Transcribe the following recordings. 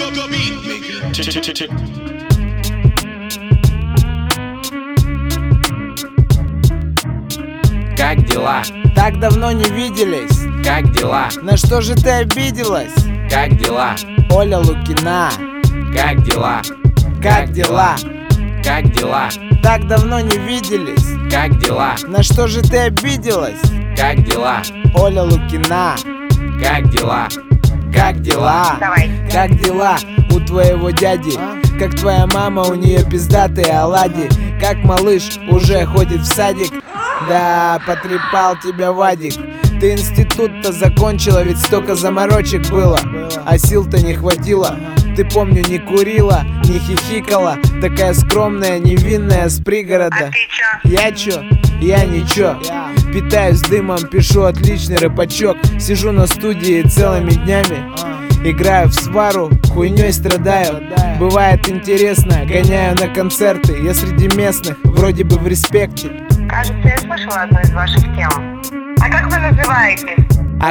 Как дела? Так давно не виделись. Как дела? На что же ты обиделась? Как дела? Оля Лукина. Как дела? Как дела? Как дела? Так давно не виделись. Как дела? На что же ты обиделась? Как дела? Оля Лукина. Как дела? Как дела? Давай. Как дела у твоего дяди? Как твоя мама, у нее пиздатые оладьи. Как малыш уже ходит в садик. Да, потрепал тебя Вадик. Ты институт-то закончила, ведь столько заморочек было, а сил-то не хватило. Ты, помню, не курила, не хихикала. Такая скромная, невинная, с пригорода. А ты чё? Я чё? Я ничего. Питаюсь дымом, пишу отличный рэпачок. Сижу на студии целыми днями, играю в свару, хуйней страдаю. Бывает интересно, гоняю на концерты. Я среди местных, вроде бы в респекте. Кажется, я слышала одну из ваших тем. А как вы называетесь?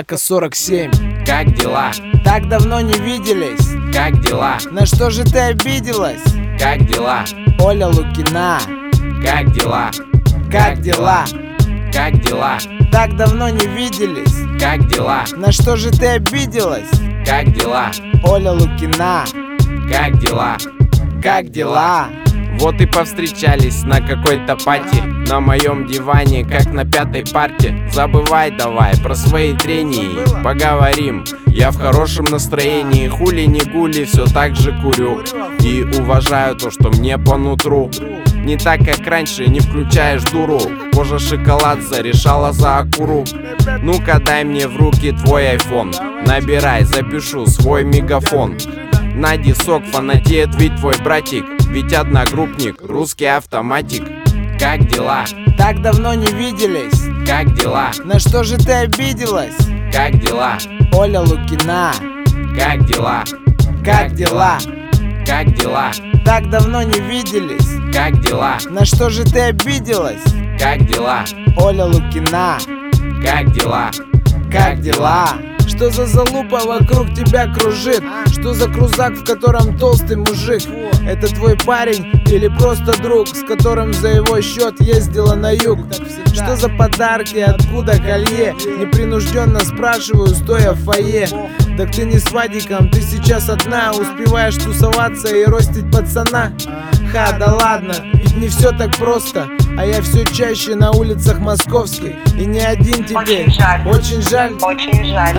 АК-47. Как дела? Так давно не виделись. Как дела? На что же ты обиделась? Как дела? Оля Лукина. Как дела? Как дела? Как дела? Так давно не виделись. Как дела? На что же ты обиделась? Как дела? Оля Лукина. Как дела? Как дела? Вот и повстречались на какой-то пати. На моем диване, как на пятой парте. Забывай давай про свои трения, поговорим. Я в хорошем настроении, хули не гули, все так же курю. И уважаю то, что мне по нутру. Не так, как раньше, не включаешь дуру. Кожа шоколад зарешала за акуру. Ну-ка дай мне в руки твой айфон. Набирай, запишу свой мегафон. На дисок фанатеет ведь твой братик. Ведь одногруппник, русский автоматик. Как дела? Так давно не виделись. Как дела? На что же ты обиделась? Как дела? Оля Лукина. Как дела? Как дела? Как дела? Так давно не виделись. Как дела? На что же ты обиделась? Как дела? Оля Лукина. Как дела? Как дела? Что за залупа вокруг тебя кружит? Что за крузак, в котором толстый мужик? Это твой парень или просто друг, с которым за его счет ездила на юг? Что за подарки, откуда колье? Непринужденно спрашиваю, стоя в фойе. Так ты не с Вадиком, ты сейчас одна. Успеваешь тусоваться и ростить пацана? Ха, да ладно, ведь не все так просто. А я все чаще на улицах московских. И не один тебе. Очень жаль. Очень жаль. Очень жаль.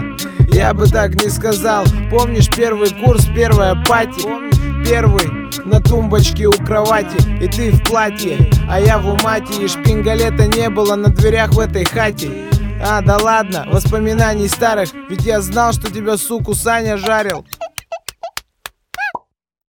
Я бы так не сказал. Помнишь первый курс, первая пати? Первый на тумбочке у кровати. И ты в платье, а я в умате. И шпингалета не было на дверях в этой хате. Да ладно, воспоминаний старых. Ведь я знал, что тебя, суку, Саня жарил.